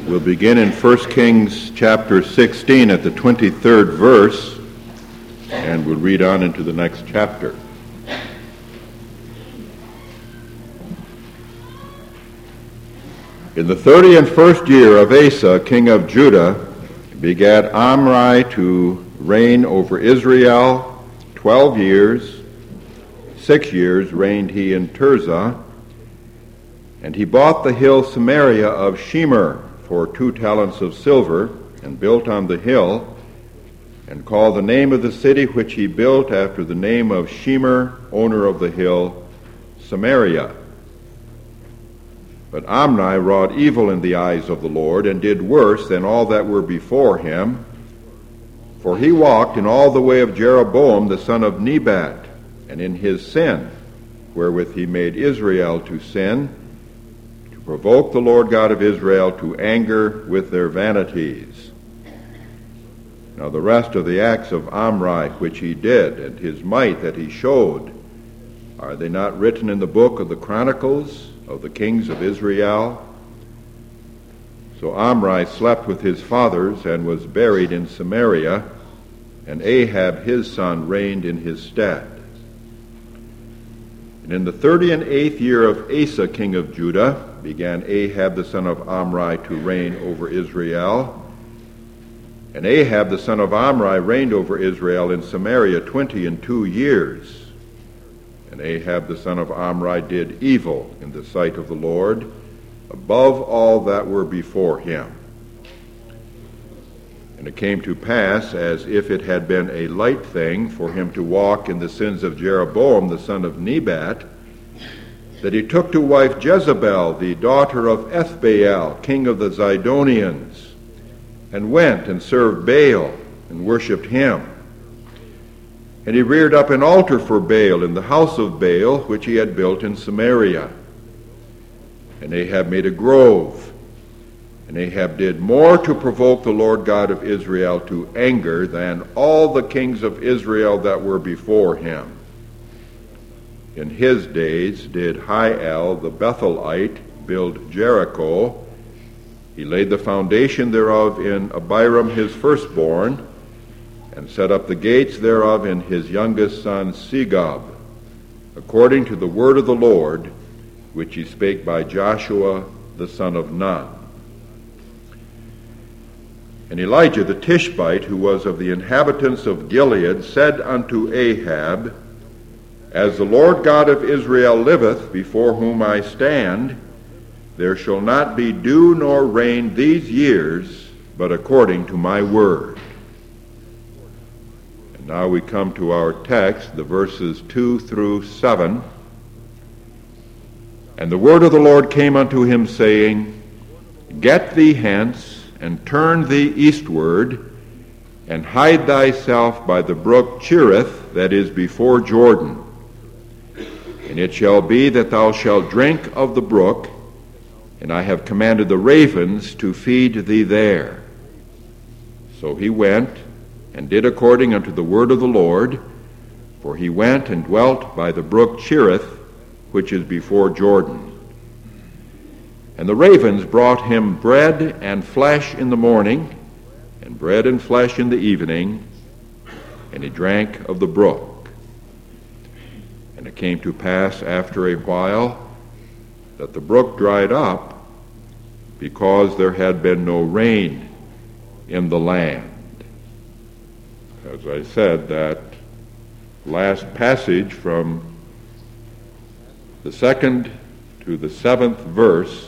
We'll begin in 1 Kings chapter 16 at the 23rd verse, and we'll read on into the next chapter. In the 31st year of Asa, king of Judah, begat Omri to reign over Israel 12 years. 6 years reigned he in Tirzah, and he bought the hill Samaria of Shemer for 2 talents of silver, and built on the hill, and called the name of the city which he built after the name of Shemer, owner of the hill, Samaria. But Omri wrought evil in the eyes of the Lord, and did worse than all that were before him. For he walked in all the way of Jeroboam the son of Nebat, and in his sin, wherewith he made Israel to sin, to provoke the Lord God of Israel to anger with their vanities. Now the rest of the acts of Omri which he did, and his might that he showed, are they not written in the book of the Chronicles of the kings of Israel? So Omri slept with his fathers, and was buried in Samaria, and Ahab his son reigned in his stead. And in the 38th year of Asa king of Judah began Ahab the son of Omri to reign over Israel. And Ahab the son of Omri reigned over Israel in Samaria 22 years. And Ahab the son of Omri did evil in the sight of the Lord, above all that were before him. And it came to pass, as if it had been a light thing for him to walk in the sins of Jeroboam the son of Nebat, that he took to wife Jezebel, the daughter of Ethbaal, king of the Zidonians, and went and served Baal and worshipped him. And he reared up an altar for Baal in the house of Baal, which he had built in Samaria. And Ahab made a grove. And Ahab did more to provoke the Lord God of Israel to anger than all the kings of Israel that were before him. In his days did Hiel the Bethelite build Jericho. He laid the foundation thereof in Abiram his firstborn, and set up the gates thereof in his youngest son Segub, according to the word of the Lord, which he spake by Joshua the son of Nun. And Elijah the Tishbite, who was of the inhabitants of Gilead, said unto Ahab, As the Lord God of Israel liveth, before whom I stand, there shall not be dew nor rain these years, but according to my word. And now we come to our text, the verses 2 through 7. And the word of the Lord came unto him, saying, Get thee hence, and turn thee eastward, and hide thyself by the brook Cherith, that is before Jordan. And it shall be that thou shalt drink of the brook, and I have commanded the ravens to feed thee there. So he went, and did according unto the word of the Lord, for he went and dwelt by the brook Cherith, which is before Jordan. And the ravens brought him bread and flesh in the morning, and bread and flesh in the evening, and he drank of the brook. And it came to pass after a while that the brook dried up, because there had been no rain in the land. As I said, that last passage from the 2nd to the 7th verse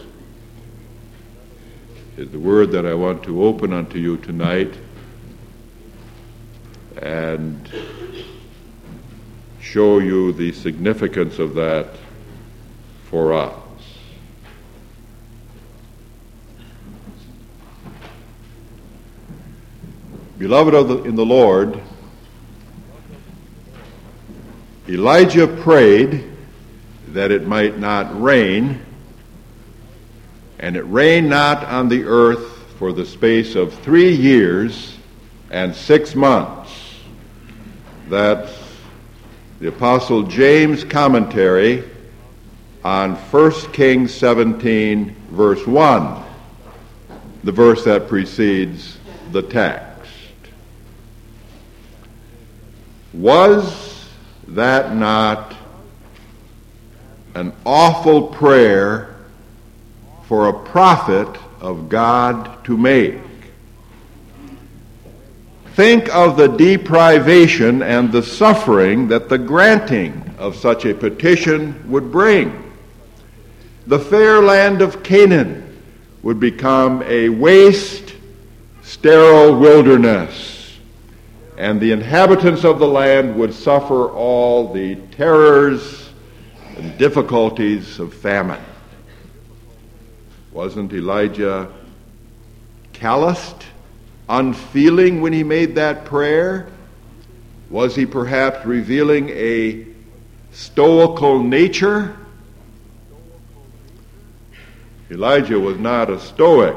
is the word that I want to open unto you tonight and show you the significance of that for us. Beloved in the Lord, Elijah prayed that it might not rain, and it rained not on the earth for the space of 3 years and 6 months. That's the Apostle James' commentary on 1 Kings 17, verse 1. the verse that precedes the text. Was that not an awful prayer for a prophet of God to make? Think of the deprivation and the suffering that the granting of such a petition would bring. The fair land of Canaan would become a waste, sterile wilderness, and the inhabitants of the land would suffer all the terrors and difficulties of famine. Wasn't Elijah calloused, unfeeling when he made that prayer? Was he perhaps revealing a stoical nature? Elijah was not a stoic.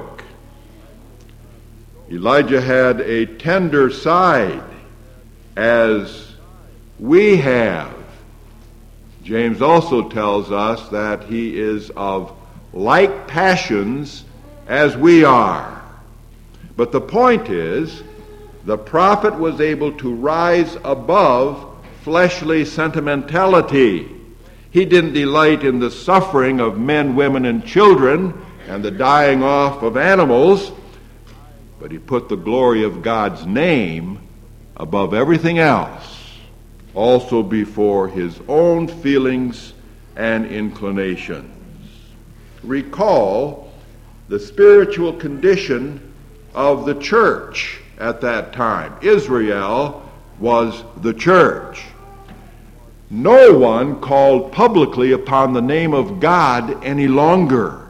Elijah had a tender side, as we have. James also tells us that he is of like passions as we are. But the point is, the prophet was able to rise above fleshly sentimentality. He didn't delight in the suffering of men, women, and children and the dying off of animals, but he put the glory of God's name above everything else, also before his own feelings and inclinations. Recall the spiritual condition of the church at that time. Israel was the church. No one called publicly upon the name of God any longer.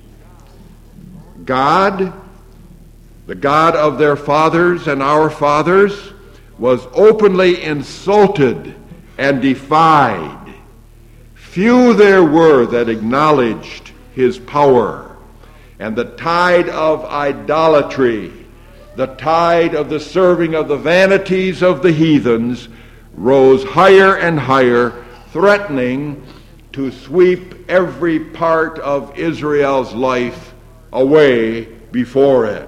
God, the God of their fathers and our fathers, was openly insulted and defied. Few there were that acknowledged his power, and the tide of idolatry, the tide of the serving of the vanities of the heathens, rose higher and higher, threatening to sweep every part of Israel's life away before it.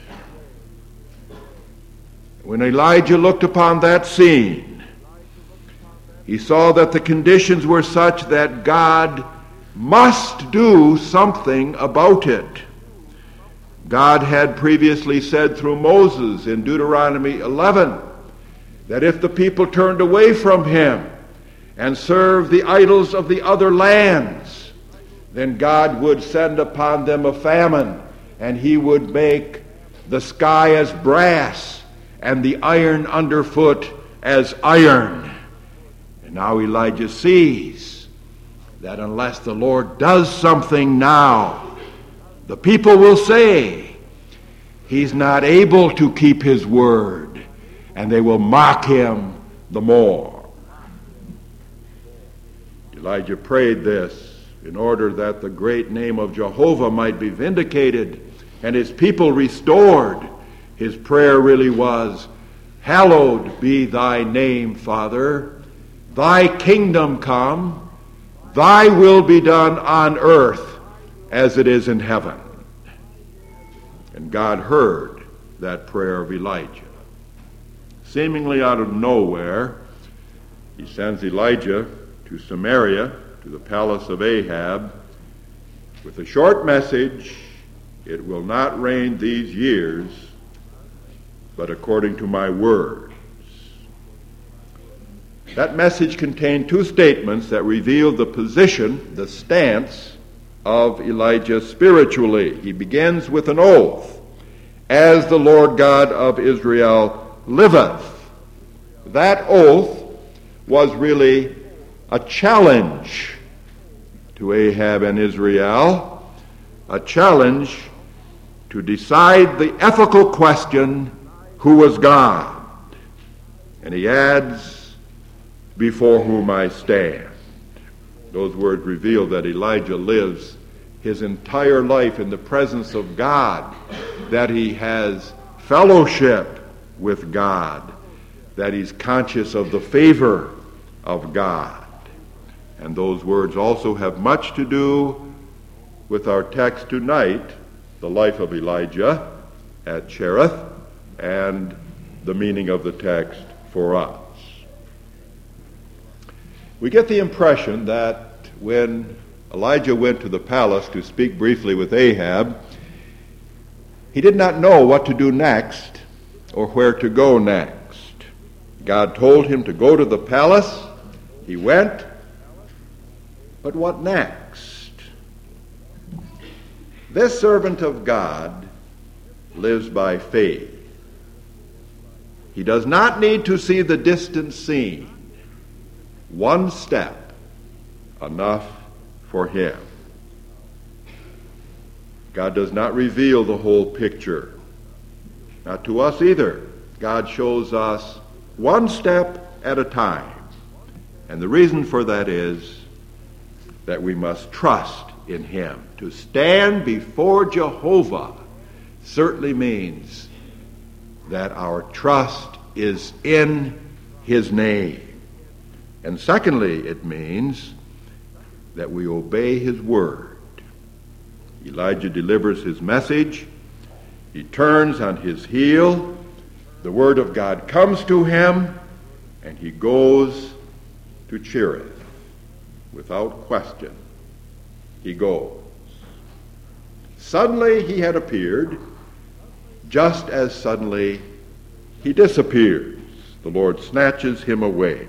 When Elijah looked upon that scene, he saw that the conditions were such that God must do something about it. God had previously said through Moses in Deuteronomy 11 that if the people turned away from him and served the idols of the other lands, then God would send upon them a famine, and he would make the sky as brass and the iron underfoot as iron. And now Elijah sees that unless the Lord does something now, the people will say he's not able to keep his word, and they will mock him the more. Elijah prayed this in order that the great name of Jehovah might be vindicated and his people restored. His prayer really was, "Hallowed be thy name, Father. Thy kingdom come. Thy will be done on earth as it is in heaven." And God heard that prayer of Elijah. Seemingly out of nowhere, he sends Elijah to Samaria, to the palace of Ahab, with a short message: "It will not rain these years, but according to my words." That message contained two statements that revealed the position, the stance of Elijah spiritually. He begins with an oath: "As the Lord God of Israel liveth." That oath was really a challenge to Ahab and Israel, a challenge to decide the ethical question, who was God? And he adds, "Before whom I stand." Those words reveal that Elijah lives his entire life in the presence of God, that he has fellowship with God, that he's conscious of the favor of God. And those words also have much to do with our text tonight, the life of Elijah at Cherith and the meaning of the text for us. We get the impression that when Elijah went to the palace to speak briefly with Ahab, he did not know what to do next or where to go next. God told him to go to the palace. He went. But what next? This servant of God lives by faith. He does not need to see the distant scene. One step, enough for him. God does not reveal the whole picture. Not to us either. God shows us one step at a time. And the reason for that is that we must trust in him. To stand before Jehovah certainly means that our trust is in his name. And secondly, it means that we obey his word. Elijah delivers his message. He turns on his heel. The word of God comes to him, and he goes to Cherith without question. He goes. Suddenly he had appeared. Just as suddenly he disappears. The Lord snatches him away.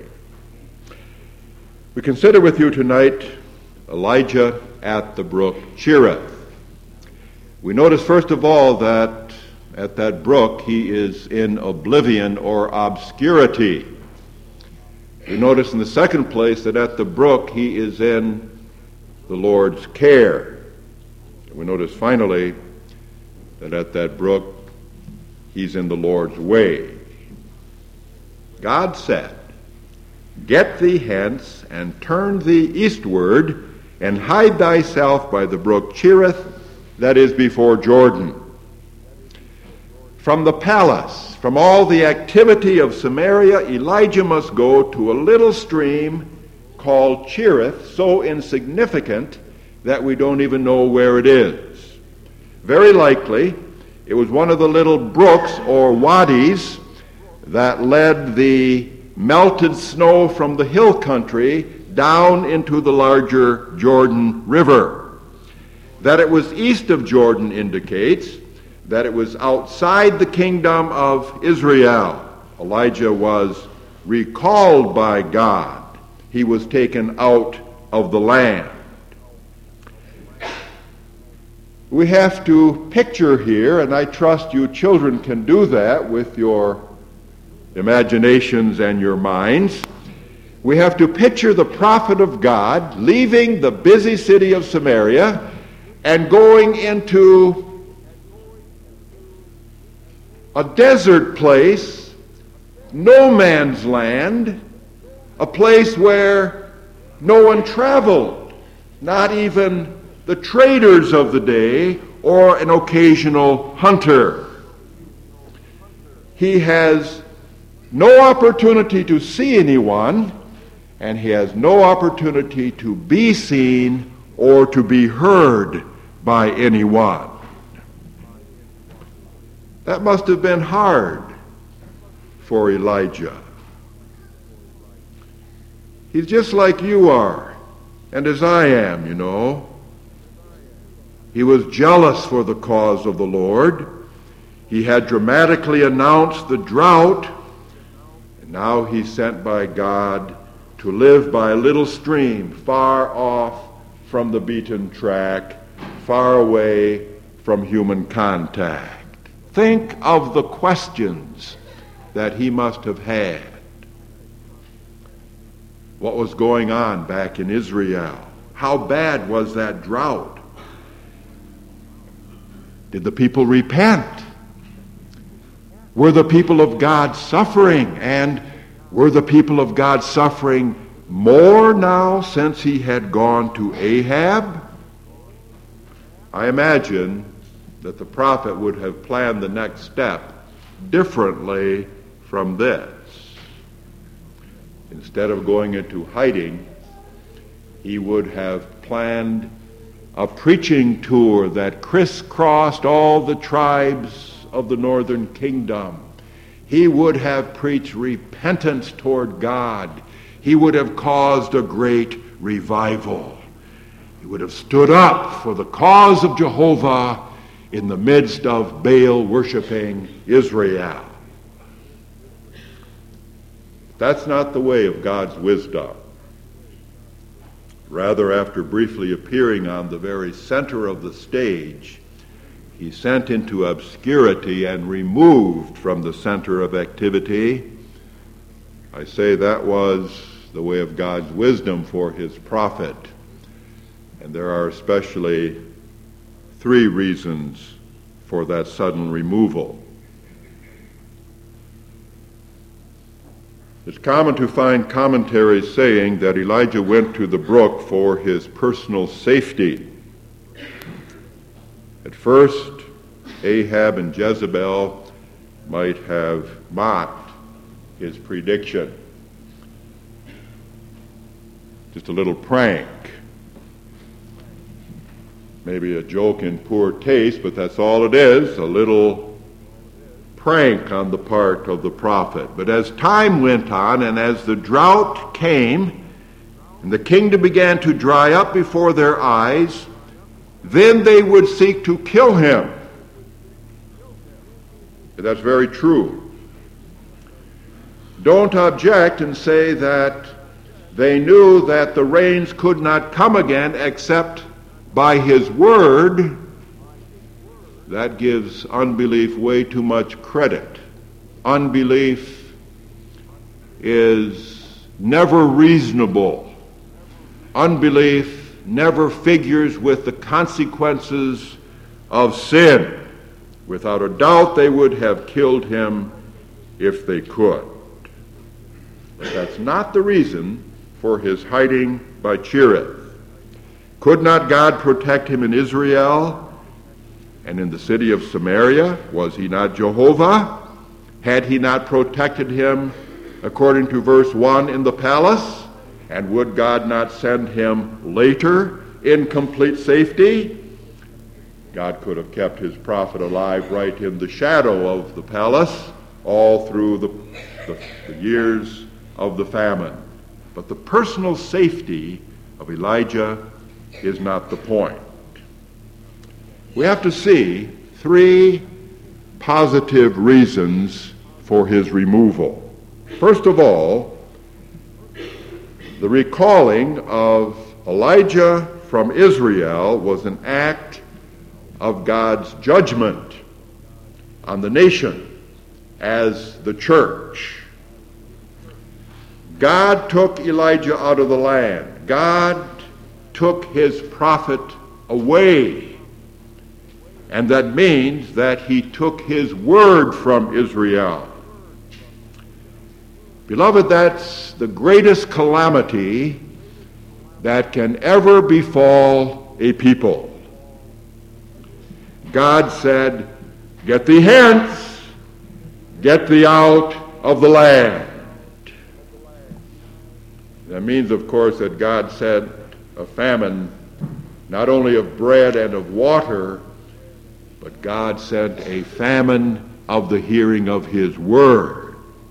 We consider with you tonight Elijah at the brook Cherith. We notice first of all that at that brook he is in oblivion or obscurity. We notice in the second place that at the brook he is in the Lord's care. We notice finally that at that brook he's in the Lord's way. God said, "Get thee hence, and turn thee eastward, and hide thyself by the brook Cherith, that is before Jordan." From the palace, from all the activity of Samaria, Elijah must go to a little stream called Cherith, so insignificant that we don't even know where it is. Very likely, it was one of the little brooks or wadis that led the melted snow from the hill country down into the larger Jordan River. That it was east of Jordan indicates that it was outside the kingdom of Israel. Elijah was recalled by God. He was taken out of the land. We have to picture here, and I trust you children can do that with your imaginations and your minds. We have to picture the prophet of God leaving the busy city of Samaria and going into a desert place, no man's land, a place where no one traveled, not even the traders of the day or an occasional hunter. He has no opportunity to see anyone, and he has no opportunity to be seen or to be heard by anyone. That must have been hard for Elijah. He's just like you are, and as I am, you know. He was jealous for the cause of the Lord. He had dramatically announced the drought, and now he's sent by God to live by a little stream far off from the beaten track, far away from human contact. Think of the questions that he must have had. What was going on back in Israel? How bad was that drought? Did the people repent? Were the people of God suffering? And were the people of God suffering more now since he had gone to Ahab? I imagine that the prophet would have planned the next step differently from this. Instead of going into hiding, he would have planned a preaching tour that crisscrossed all the tribes of the northern kingdom. He would have preached repentance toward God. He would have caused a great revival. He would have stood up for the cause of Jehovah in the midst of Baal-worshiping Israel. That's not the way of God's wisdom. Rather, after briefly appearing on the very center of the stage, he sent into obscurity and removed from the center of activity. I say that was the way of God's wisdom for his prophet. And there are especially 3 reasons for that sudden removal. It's common to find commentaries saying that Elijah went to the brook for his personal safety. At first, Ahab and Jezebel might have mocked his prediction. Just a little prank. Maybe a joke in poor taste, but that's all it is, a little prank on the part of the prophet. But as time went on and as the drought came and the kingdom began to dry up before their eyes, then they would seek to kill him. That's very true. Don't object and say that they knew that the rains could not come again except by his word. That gives unbelief way too much credit. Unbelief is never reasonable. Unbelief never figures with the consequences of sin. Without a doubt, they would have killed him if they could. But that's not the reason for his hiding by Cherith. Could not God protect him in Israel and in the city of Samaria? Was he not Jehovah? Had he not protected him, according to verse 1, in the palace? And would God not send him later in complete safety? God could have kept his prophet alive right in the shadow of the palace all through the years of the famine. But the personal safety of Elijah is not the point. We have to see 3 positive reasons for his removal. First of all, the recalling of Elijah from Israel was an act of God's judgment on the nation as the church. God took Elijah out of the land. God took his prophet away. And that means that he took his word from Israel. Beloved, that's the greatest calamity that can ever befall a people. God said, "Get thee hence, get thee out of the land." That means, of course, that God said a famine, not only of bread and of water, but God sent a famine of the hearing of his word.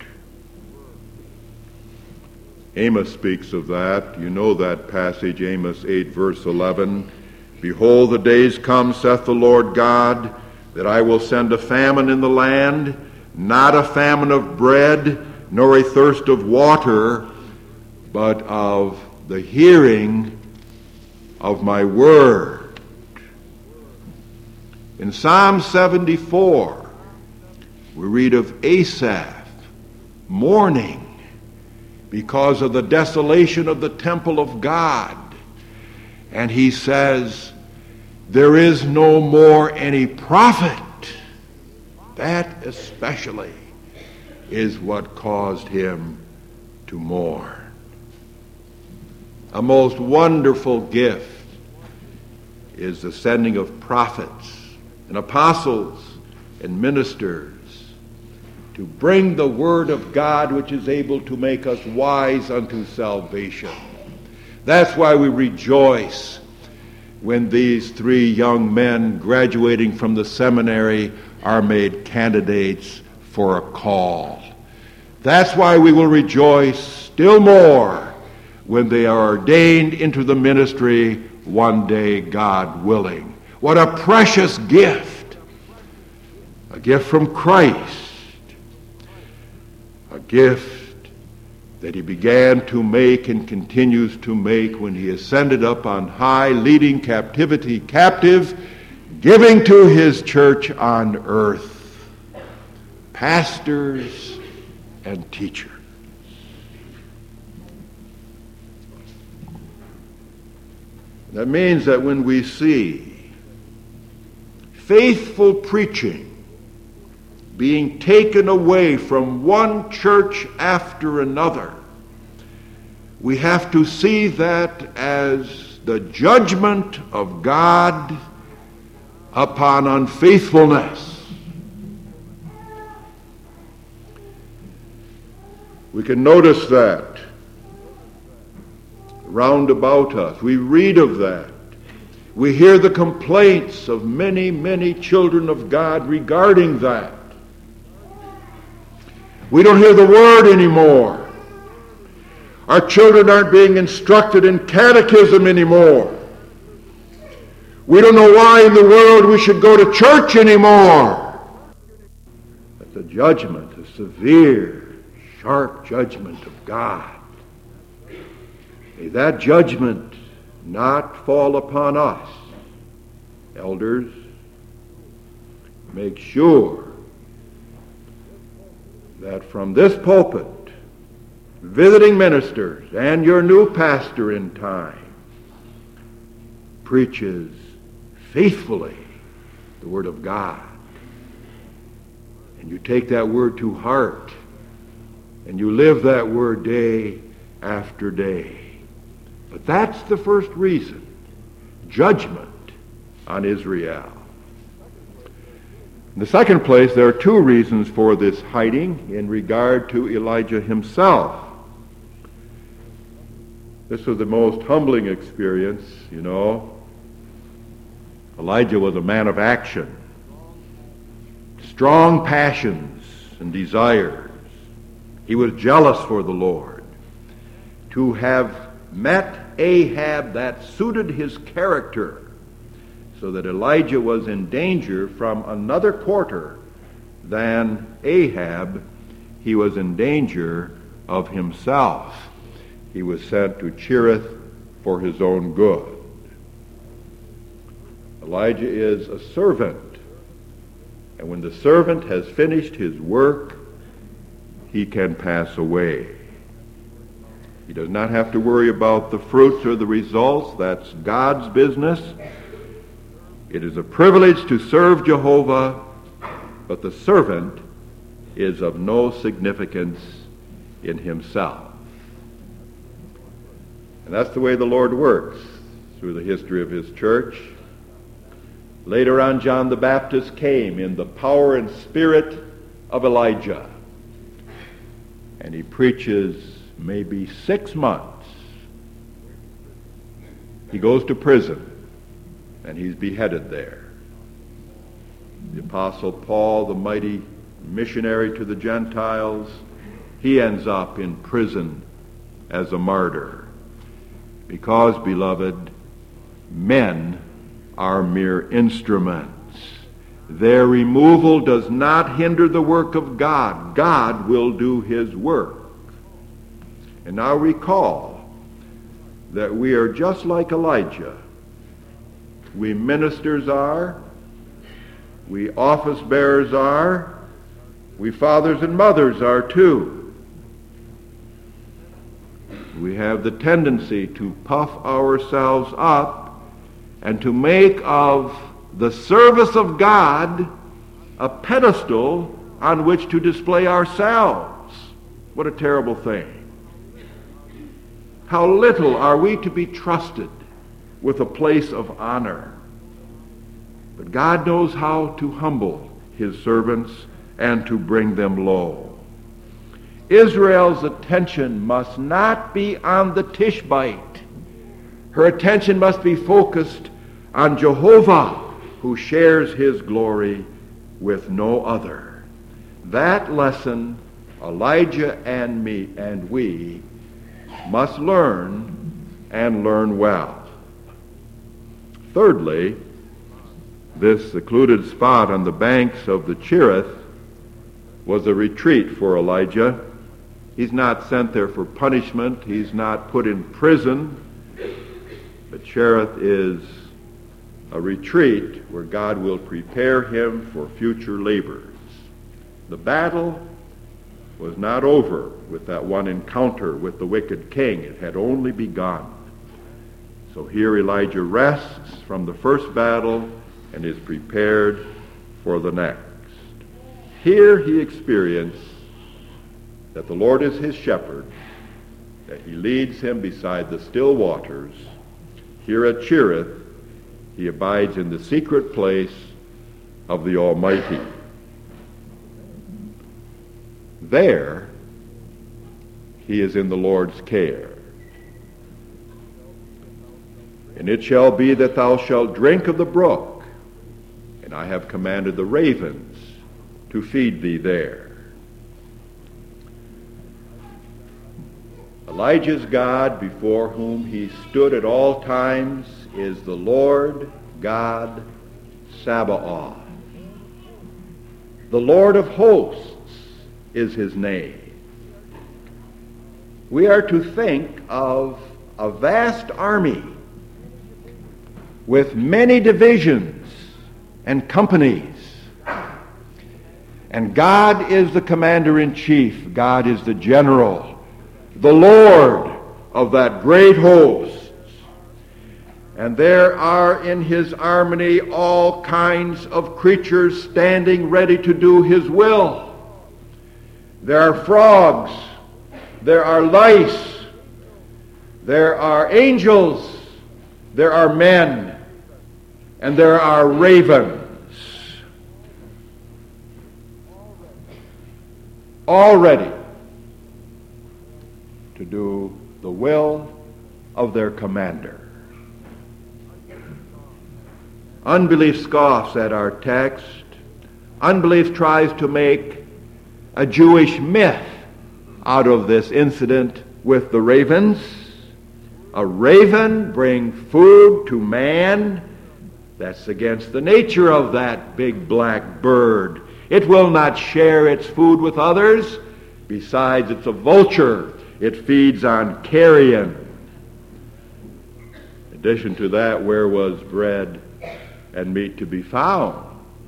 Amos speaks of that. You know that passage, Amos 8, verse 11. "Behold, the days come, saith the Lord God, that I will send a famine in the land, not a famine of bread, nor a thirst of water, but of the hearing of my word." In Psalm 74, we read of Asaph mourning because of the desolation of the temple of God. And he says, "There is no more any prophet." That especially is what caused him to mourn. A most wonderful gift is the sending of prophets and apostles and ministers to bring the word of God, which is able to make us wise unto salvation. That's why we rejoice when these three young men graduating from the seminary are made candidates for a call. That's why we will rejoice still more when they are ordained into the ministry one day, God willing. What a precious gift! A gift from Christ. A gift that he began to make and continues to make when he ascended up on high, leading captivity captive, giving to his church on earth pastors and teachers. That means that when we see faithful preaching being taken away from one church after another, we have to see that as the judgment of God upon unfaithfulness. We can notice that round about us. We read of that. We hear the complaints of many, many children of God regarding that. We don't hear the word anymore. Our children aren't being instructed in catechism anymore. We don't know why in the world we should go to church anymore. That's a judgment, a severe, sharp judgment of God. May that judgment not fall upon us. Elders, make sure that from this pulpit, visiting ministers and your new pastor in time preaches faithfully the Word of God. And you take that Word to heart and you live that Word day after day. But that's the first reason, judgment on Israel. In the second place, there are two reasons for this hiding in regard to Elijah himself. This was the most humbling experience, you know. Elijah was a man of action, strong passions and desires. He was jealous for the Lord. To have met Ahab that suited his character, so that Elijah was in danger from another quarter than Ahab. He was in danger of himself. He was sent to Cherith for his own good. Elijah is a servant, and when the servant has finished his work, he can pass away. He does not have to worry about the fruits or the results. That's God's business. It is a privilege to serve Jehovah, but the servant is of no significance in himself. And that's the way the Lord works through the history of his church. Later on, John the Baptist came in the power and spirit of Elijah. And he preaches maybe 6 months. He goes to prison, and he's beheaded there. The Apostle Paul, the mighty missionary to the Gentiles, he ends up in prison as a martyr. Because, beloved, men are mere instruments. Their removal does not hinder the work of God. God will do his work. And now recall that we are just like Elijah. We ministers are, we office bearers are, we fathers and mothers are too. We have the tendency to puff ourselves up and to make of the service of God a pedestal on which to display ourselves. What a terrible thing. How little are we to be trusted with a place of honor. But God knows how to humble his servants and to bring them low. Israel's attention must not be on the Tishbite. Her attention must be focused on Jehovah, who shares his glory with no other. That lesson Elijah and we must learn, and learn well. Thirdly, this secluded spot on the banks of the Cherith was a retreat for Elijah. He's not sent there for punishment. He's not put in prison. But Cherith is a retreat where God will prepare him for future labors. The battle was not over with that one encounter with the wicked king. It had only begun. So here Elijah rests from the first battle and is prepared for the next. Here he experienced that the Lord is his shepherd, that he leads him beside the still waters. Here at Cherith, he abides in the secret place of the Almighty. There, he is in the Lord's care. And it shall be that thou shalt drink of the brook, and I have commanded the ravens to feed thee there. Elijah's God, before whom he stood at all times, is the Lord God Sabaoth. The Lord of hosts is his name. We are to think of a vast army with many divisions and companies. And God is the commander-in-chief. God is the general, the Lord of that great host. And there are in his army all kinds of creatures standing ready to do his will. There are frogs, there are lice, there are angels, there are men, and there are ravens. All ready to do the will of their commander. Unbelief scoffs at our text. Unbelief tries to make a Jewish myth out of this incident with the ravens. A raven bring food to man. That's against the nature of that big black bird. It will not share its food with others. Besides, it's a vulture. It feeds on carrion. In addition to that, where was bread and meat to be found?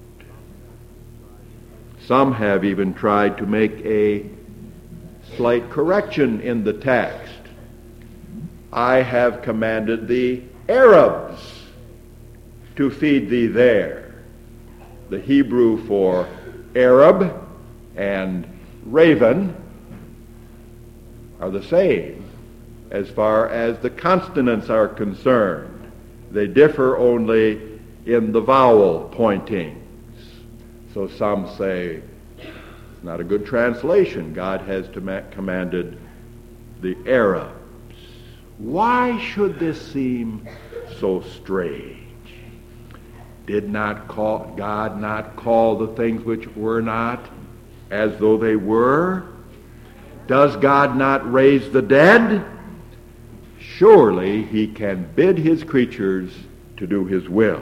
Some have even tried to make a slight correction in the text. I have commanded the Arabs to feed thee there. The Hebrew for Arab and raven are the same as far as the consonants are concerned. They differ only in the vowel pointings. So some say it's not a good translation. God has commanded the Arabs. Why should this seem so strange? Did not God not call the things which were not as though they were? Does God not raise the dead? Surely he can bid his creatures to do his will.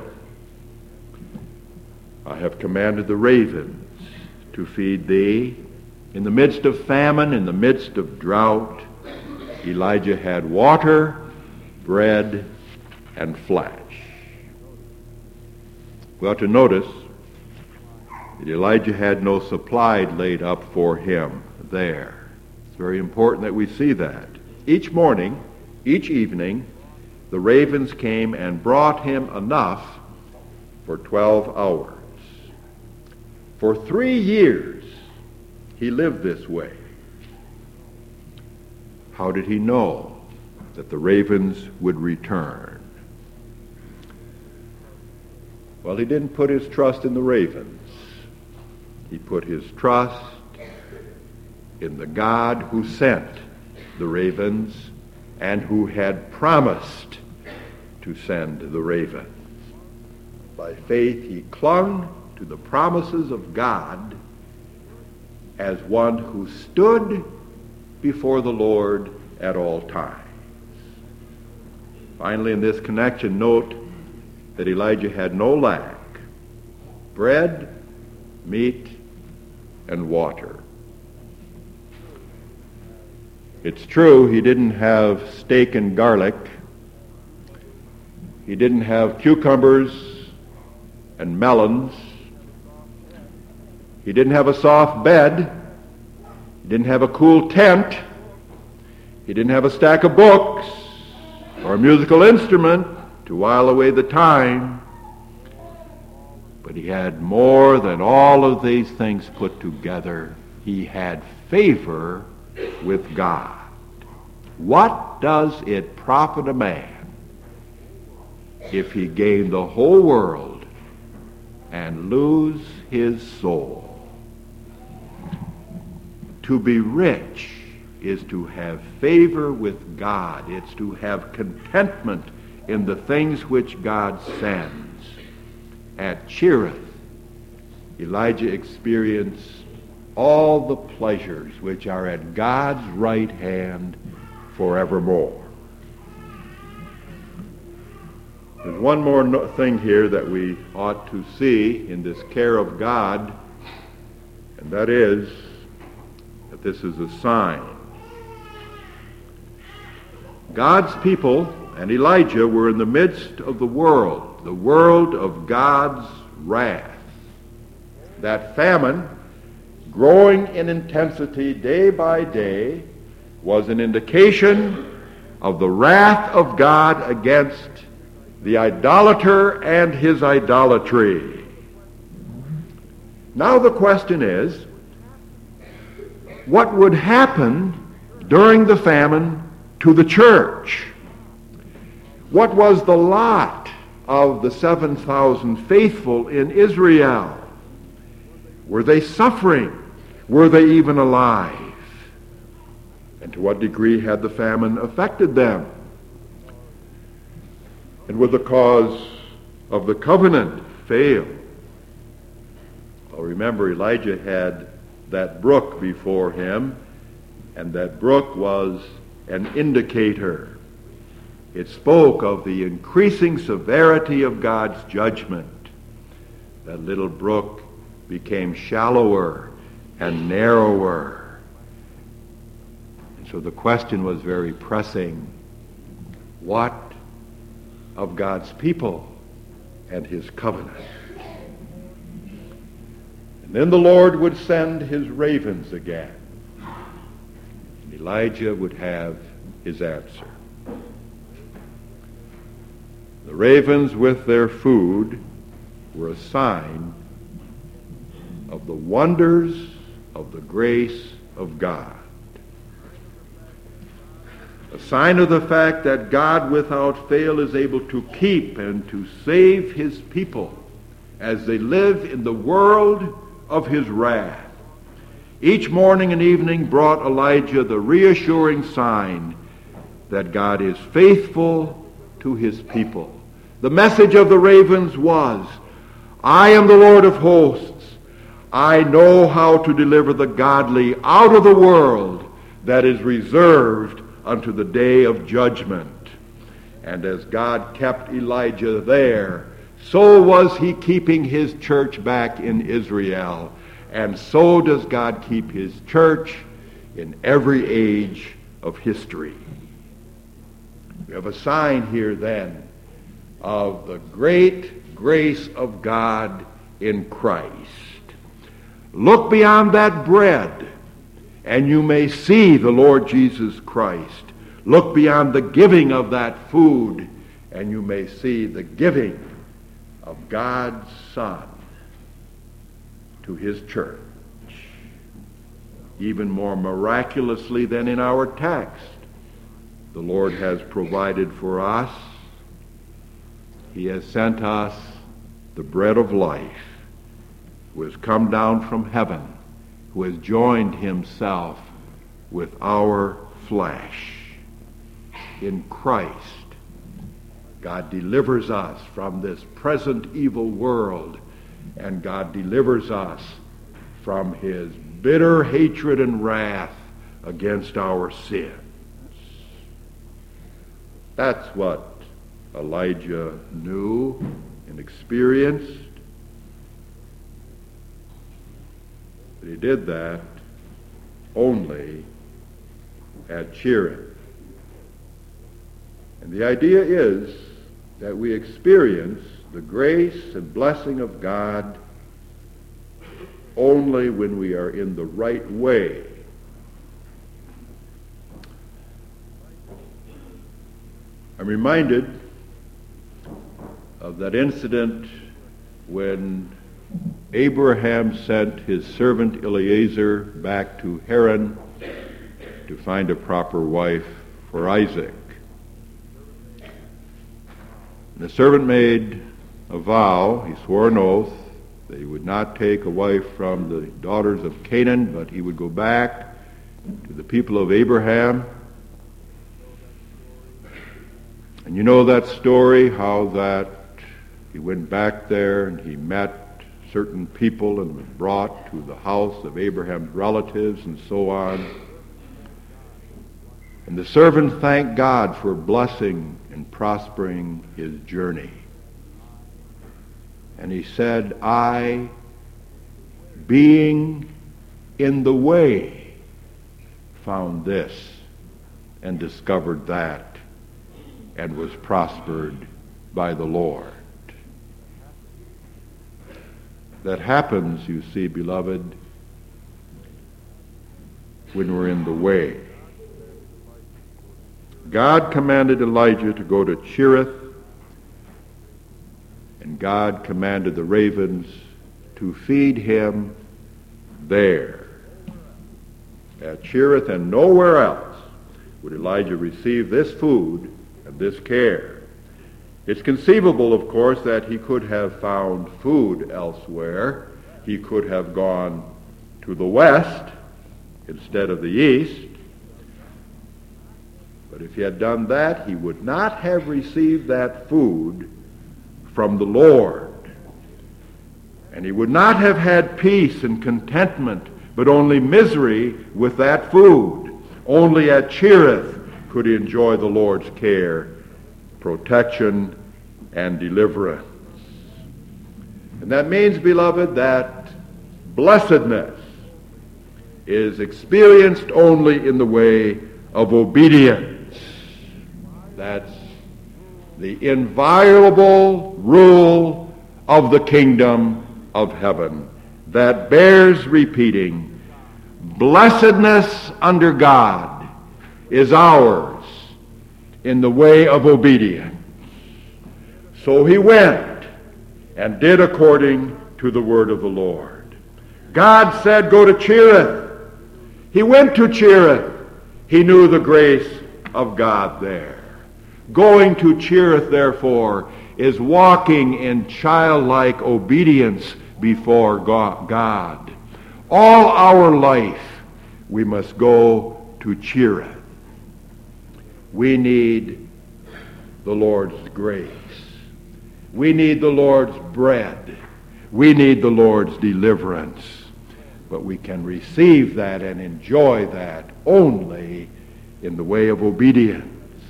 I have commanded the ravens to feed thee. In the midst of famine, in the midst of drought, Elijah had water, bread, and flesh. We ought to notice that Elijah had no supply laid up for him there. It's very important that we see that. Each morning, each evening, the ravens came and brought him enough for 12 hours. For 3 years, he lived this way. How did he know that the ravens would return? Well, he didn't put his trust in the ravens. He put his trust in the God who sent the ravens and who had promised to send the ravens. By faith he clung to the promises of God as one who stood before the Lord at all times. Finally, in this connection, note that Elijah had no lack: bread, meat, and water. It's true he didn't have steak and garlic. He didn't have cucumbers and melons. He didn't have a soft bed. He didn't have a cool tent. He didn't have a stack of books or a musical instrument to while away the time. But he had more than all of these things put together. He had favor with God. What does it profit a man if he gain the whole world and lose his soul? To be rich is to have favor with God. It's to have contentment in the things which God sends. At Cherith, Elijah experienced all the pleasures which are at God's right hand forevermore. There's one more thing here that we ought to see in this care of God, and that is that this is a sign. God's people and Elijah were in the midst of the world of God's wrath. That famine, growing in intensity day by day, was an indication of the wrath of God against the idolater and his idolatry. Now the question is, what would happen during the famine to the church? What was the lot of the 7,000 faithful in Israel? Were they suffering? Were they even alive? And to what degree had the famine affected them? And would the cause of the covenant fail? Well, remember, Elijah had that brook before him, and that brook was an indicator. It spoke of the increasing severity of God's judgment. That little brook became shallower and narrower. And so the question was very pressing: what of God's people and his covenant? And then the Lord would send his ravens again. And Elijah would have his answer. The ravens with their food were a sign of the wonders of the grace of God. A sign of the fact that God without fail is able to keep and to save his people as they live in the world of his wrath. Each morning and evening brought Elijah the reassuring sign that God is faithful to his people. The message of the ravens was, I am the Lord of hosts. I know how to deliver the godly out of the world that is reserved unto the day of judgment. And as God kept Elijah there, so was he keeping his church back in Israel. And so does God keep his church in every age of history. We have a sign here then of the great grace of God in Christ. Look beyond that bread, and you may see the Lord Jesus Christ. Look beyond the giving of that food, and you may see the giving of God's Son to his church. Even more miraculously than in our text, the Lord has provided for us. He has sent us the bread of life, who has come down from heaven, who has joined himself with our flesh. In Christ, God delivers us from this present evil world, and God delivers us from his bitter hatred and wrath against our sins. That's what Elijah knew and experienced. But he did that only at Cherith. And the idea is that we experience the grace and blessing of God only when we are in the right way. I'm reminded of that incident when Abraham sent his servant Eliezer back to Haran to find a proper wife for Isaac. And the servant made a vow, he swore an oath, that he would not take a wife from the daughters of Canaan, but he would go back to the people of Abraham. And you know that story, how that he went back there and he met certain people and was brought to the house of Abraham's relatives and so on. And the servant thanked God for blessing and prospering his journey. And he said, I, being in the way, found this and discovered that and was prospered by the Lord. That happens, you see, beloved, when we're in the way. God commanded Elijah to go to Cherith, and God commanded the ravens to feed him there. At Cherith and nowhere else would Elijah receive this food and this care. It's conceivable, of course, that he could have found food elsewhere. He could have gone to the west instead of the east. But if he had done that, he would not have received that food from the Lord. And he would not have had peace and contentment, but only misery with that food. Only at Cherith could he enjoy the Lord's care, protection, and deliverance. And that means, beloved, that blessedness is experienced only in the way of obedience. That's the inviolable rule of the kingdom of heaven that bears repeating. Blessedness under God is ours in the way of obedience. So he went and did according to the word of the Lord. God said, go to Cherith. He went to Cherith. He knew the grace of God there. Going to Cherith, therefore, is walking in childlike obedience before God. All our life, we must go to Cherith. We need the Lord's grace. We need the Lord's bread. We need the Lord's deliverance. But we can receive that and enjoy that only in the way of obedience.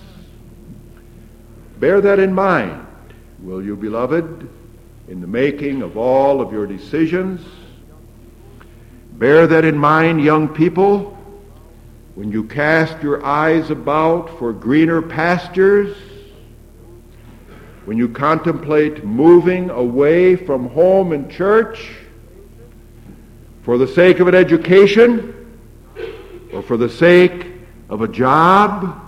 Bear that in mind, will you, beloved, in the making of all of your decisions. Bear that in mind, young people, when you cast your eyes about for greener pastures, when you contemplate moving away from home and church for the sake of an education or for the sake of a job.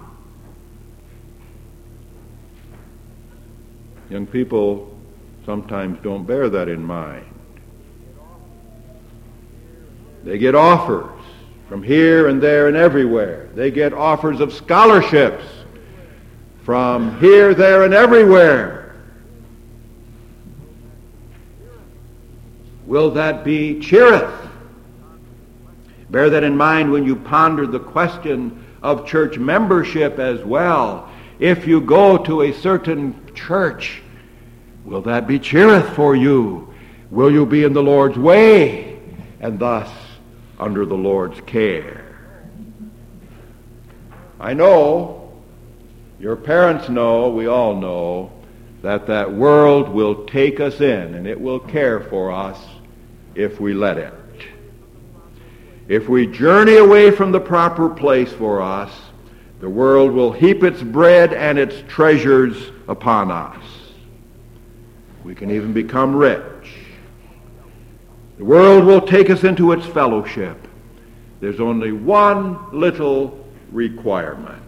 Young people sometimes don't bear that in mind. They get offers from here and there and everywhere. They get offers of scholarships from here, there, and everywhere. Will that be Cherith? Bear that in mind when you ponder the question of church membership as well. if you go to a certain church, will that be cheereth for you? Will you be in the Lord's way and thus under the Lord's care? I know, your parents know, we all know, that world will take us in and it will care for us if we let it. If we journey away from the proper place for us, the world will heap its bread and its treasures upon us. We can even become rich. The world will take us into its fellowship. There's only one little requirement.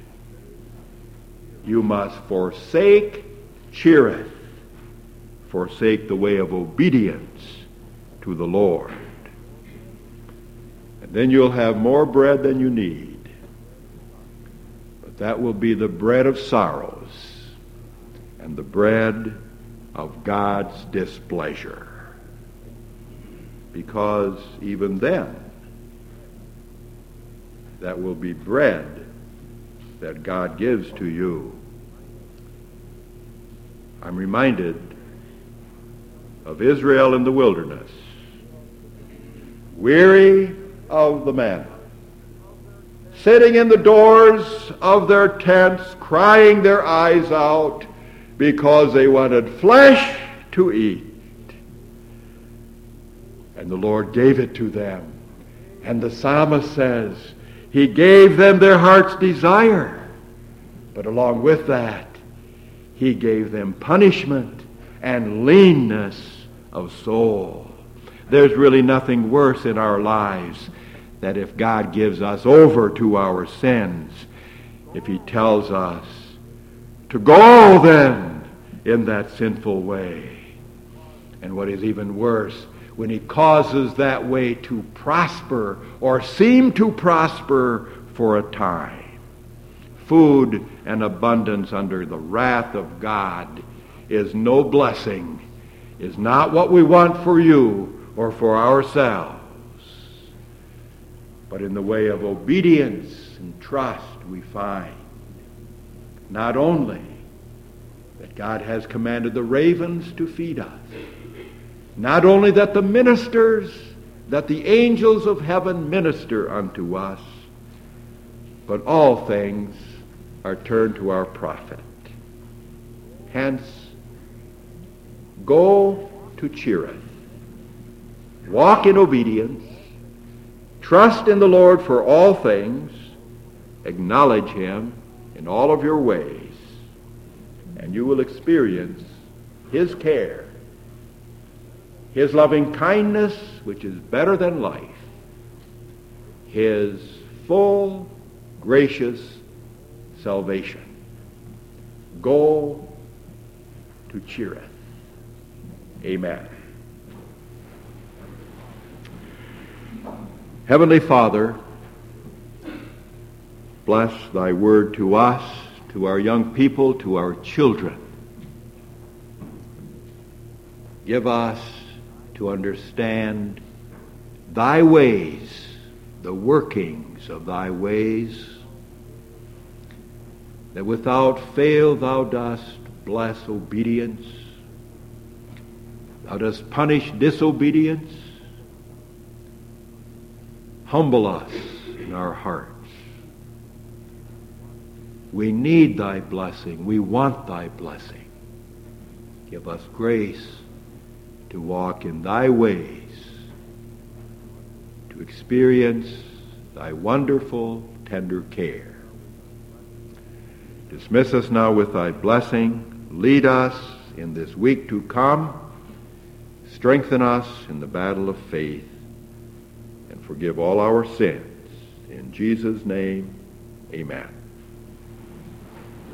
You must forsake cheereth, forsake the way of obedience to the Lord. And then you'll have more bread than you need. But that will be the bread of sorrows and the bread of God's displeasure. Because even then, that will be bread that God gives to you. I'm reminded of Israel in the wilderness, weary of the manna, sitting in the doors of their tents, crying their eyes out because they wanted flesh to eat. And the Lord gave it to them. And the psalmist says, He gave them their heart's desire. But along with that, He gave them punishment and leanness of soul. There's really nothing worse in our lives than if God gives us over to our sins, if He tells us to go then in that sinful way. And what is even worse, when He causes that way to prosper or seem to prosper for a time. Food and abundance under the wrath of God is no blessing, is not what we want for you or for ourselves. But in the way of obedience and trust we find not only that God has commanded the ravens to feed us, not only that the ministers, that the angels of heaven minister unto us, but all things are turned to our profit. Hence, go to Cherith. Walk in obedience. Trust in the Lord for all things. Acknowledge Him in all of your ways. And you will experience His care, His loving kindness, which is better than life, His full, gracious salvation. Go to Cherith. Amen. Heavenly Father, bless Thy word to us, to our young people, to our children. Give us to understand Thy ways, the workings of Thy ways, that without fail Thou dost bless obedience, Thou dost punish disobedience. Humble us in our hearts. We need Thy blessing. We want Thy blessing. Give us grace to walk in Thy ways, to experience Thy wonderful, tender care. Dismiss us now with Thy blessing. Lead us in this week to come. Strengthen us in the battle of faith. And forgive all our sins. In Jesus' name, amen.